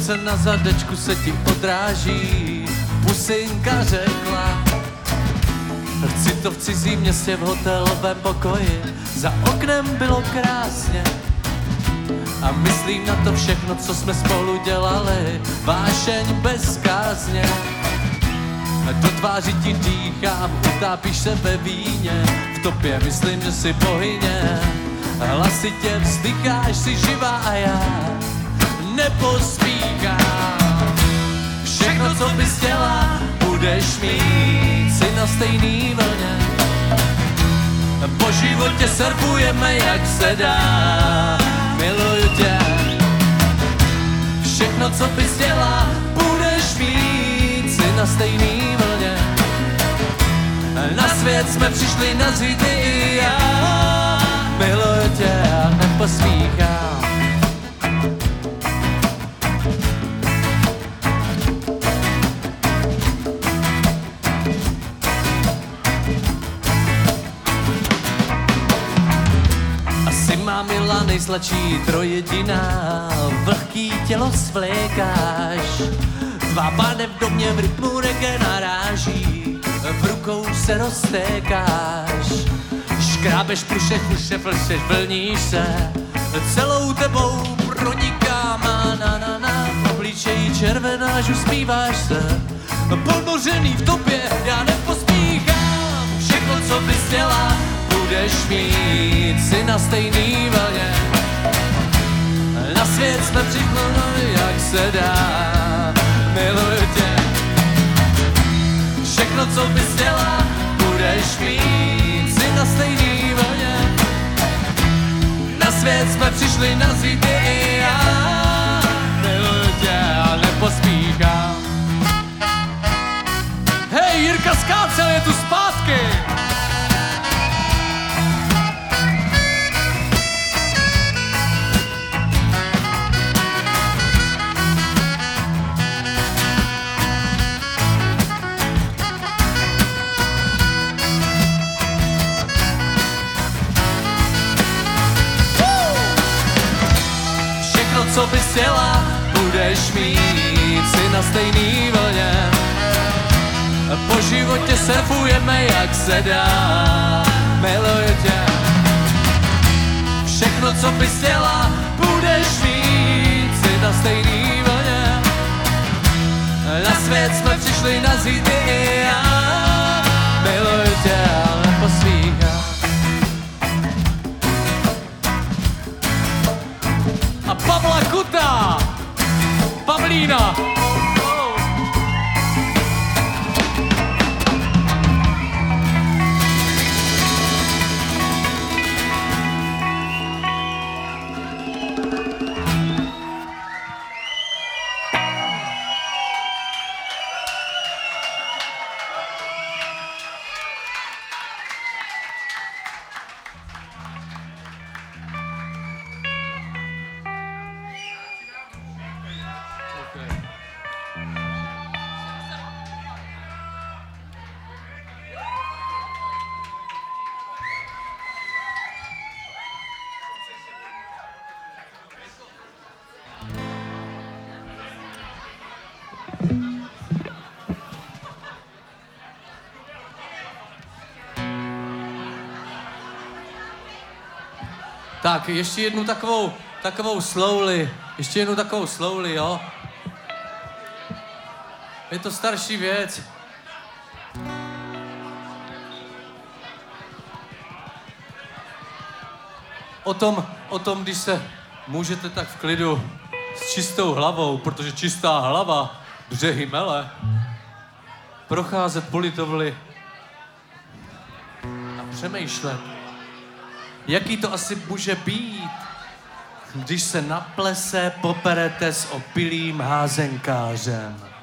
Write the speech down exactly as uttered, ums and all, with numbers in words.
slunce na zadečku se ti odráží, pusinka řekla. Chci to v cizím městě v hotelovém pokoji, za oknem bylo krásně. A myslím na to všechno, co jsme spolu dělali, vášeň bez kázně. Do tváři ti dýchám, utápíš se ve víně, v tobě myslím, že jsi bohyně. Hlasitě vzdycháš, jsi živá a já nepospíchám. Všechno, co bys chtěla, budeš mít, jsi na stejný vlně. Po životě surfujeme, jak se dá, miluju tě. Všechno, co bys chtěla, budeš mít, jsi na stejný vlně. Na svět jsme přišli nazřít i já, miluju tě a neposmíchám. Asi má milá nejsladší trojediná, vlhký tělo svlékáš. Tvá pánev do mě v rytmu reggae naráží, v rukou se roztékáš. Škrábeš plušech, uše, flšeš, vlníš se, celou tebou proniká má na na na. V obličeji červenáš, usmíváš se, ponořený v tobě, já nepospíchám. Všechno, co bys chtěla, budeš mít, jsi na stejný vlně. Na svět jsme přišli, jak se dá, miluju tě. Všechno, co bys chtěla, budeš mít, jsi na stejný vlně. Na svět jsme přišli nazřít i já, miluju tě a nepospíchám. Hej, Jirka Skácel je tu zpátky! Co bys chtěla, budeš mít, jsi na stejný vlně. Po životě surfujeme, jak se dá, miluju tě. Všechno, co bys chtěla, budeš mít, jsi na stejný vlně. Na svět jsme přišli nazřít i já, miluju tě, ale neposmíchám. A Pavla Kuta, Pavlína. Tak, ještě jednu takovou, takovou slowly, ještě jednu takovou slowly, jo? Je to starší věc. O tom, o tom, když se můžete tak v klidu s čistou hlavou, protože čistá hlava břehy mele, procházet po Litovli a přemýšlet, jaký to asi může být, když se na plese poperete s opilým házenkářem.